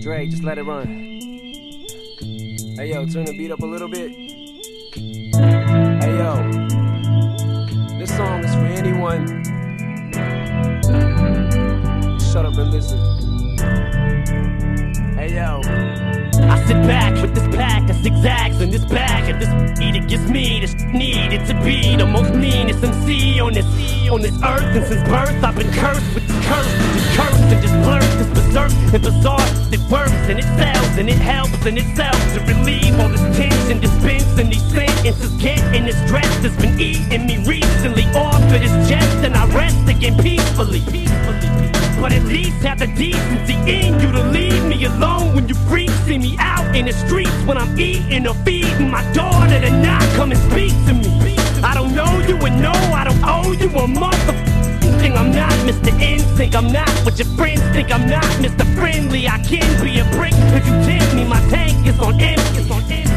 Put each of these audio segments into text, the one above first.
Dre, just let it run. Hey yo, turn the beat up a little bit. Hey yo, this song is for anyone. Shut up and listen. Hey yo, I sit back with this pack of zigzags in this bag, and this beat it gives me the needed to be the most meanest MC on this earth. And since birth I've been cursed with this curse and this blur, this berserk and bizarre. It works and it sells and it helps and it sells to relieve all this tension, dispense and these sentences getting this stress that's been eating me recently. Off of this chest and I rest again peacefully. But at least have the decency in you to leave me alone when you freaks see me out in the streets when I'm eating or feeding my daughter to not come and speak to me. I don't know you and no, I don't owe you a motherfucking thing. I'm not Mr. Instinct, I'm not what your friends think. I'm not Mr. Friendly, I can be a brick if you tempt me. My tank is on empty,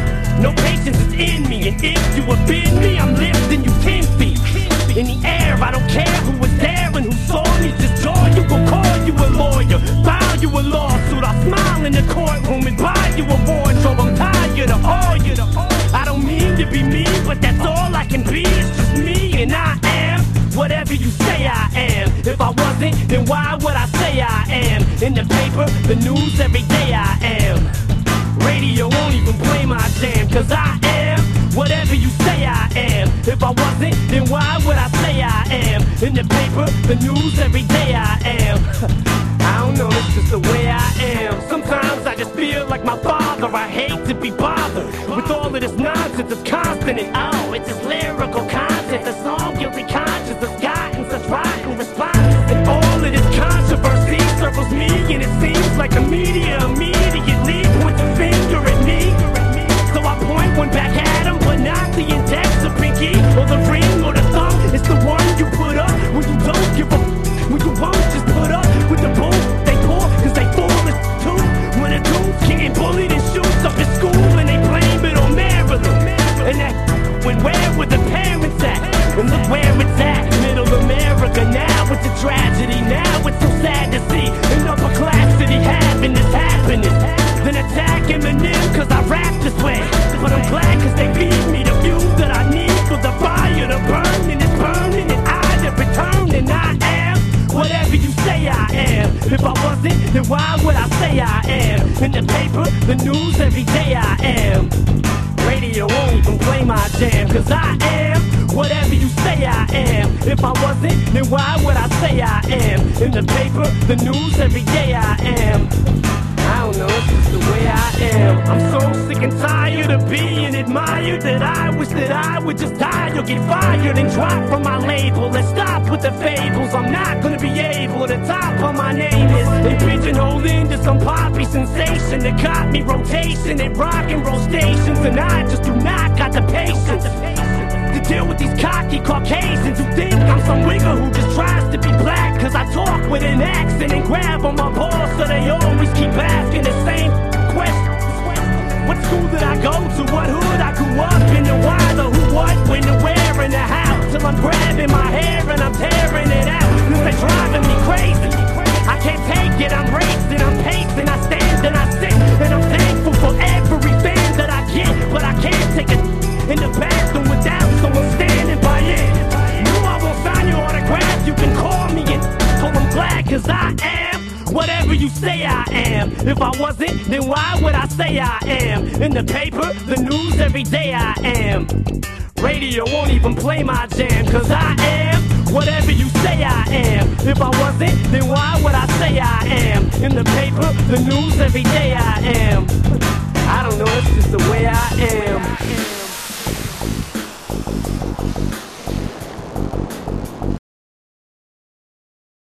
no patience is in me. And if you offend me, I'm lifting you 10 feet in the air. I don't care who was there and who saw me. Just joy, you gon' call you a lawyer, file you a lawsuit. I'll smile in the courtroom and buy you a wardrobe. I'm tired of all you. I don't mean to be mean, but that's all I can be. It's just me and I am whatever you say I am. If I wasn't, then why would I say I am? In the paper, the news, every day I am. Radio won't even play my jam, cause I am whatever you say I am. If I wasn't, then why would I say I am? In the paper, the news, every day I am. I don't know, it's just the way I am. Sometimes I just feel like my father. I hate to be bothered with all of this nonsense. It's constant and oh, it's this lyrical content. The song Guilty Conscience has gotten such rotten responses. And all of this controversy circles me, and it seems like the media immediately points a finger at me. So I point one back at him, but not the index, the pinky, or the ring, or the thumb. It's the one you put up when you don't give a when you won't just put up with the bull they pull, cause they fool us too. When a dude's getting bullied and shoots up at school, and they blame it on Maryland. And that when where were the parents at? And look where it's at, middle America now. It's a tragedy now, it's so sad to see an upper class city having this happening. Then attack Eminem cause I rap this way. But I'm glad cause they feed me the fuel that I need for the fire to burn. And it's burning and I to return. And I am whatever you say I am. If I wasn't, then why would I say I am? In the paper, the news, every day I am. Radio won't even play my jam, cause I am whatever you say I am. If I wasn't, then why would I say I am? In the paper, the news, every day I am. I don't know, it's just the way I am. I'm so sick and tired of being admired that I wish that I would just die or get fired and drop from my label. Let's stop with the fables. I'm not gonna be able to top on my name is and pigeonhole into some poppy sensation that got me rotation at rock and roll stations. And I just do not got the patience to deal with these cocky Caucasians who think I'm some wigger who just tries to be black. Cause I talk with an accent and grab on my balls, so they always keep asking the same question. What school did I go to? What hood I grew up in? And why, the who, what, when, the where, and the how? Till I'm grabbing my hair and I'm tearing it out. Cause they're driving me crazy. I can't take it, I'm racing, I'm pacing, I stand and I sit. And I'm thankful for every fan that I get. But I can't take it in the bathroom without someone standing by it. No, I won't sign your autograph, you can call me and told I'm glad cause I am whatever you say I am. If I wasn't, then why would I say I am? In the paper, the news, every day I am. Radio won't even play my jam, cause I am whatever you say I am. If I wasn't, then why would I say I am? In the paper, the news, every day I